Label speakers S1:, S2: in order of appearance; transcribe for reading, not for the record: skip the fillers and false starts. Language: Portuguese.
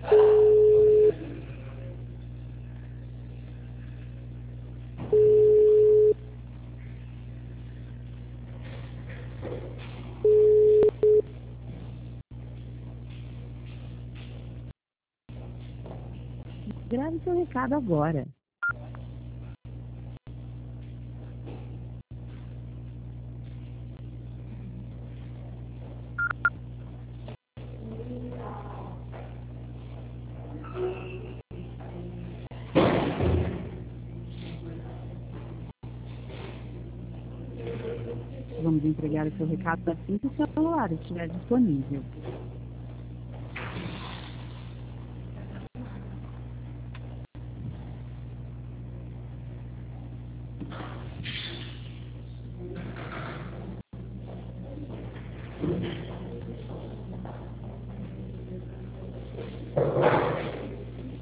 S1: Grave seu recado agora. Vamos entregar o seu recado assim que o celular estiver disponível.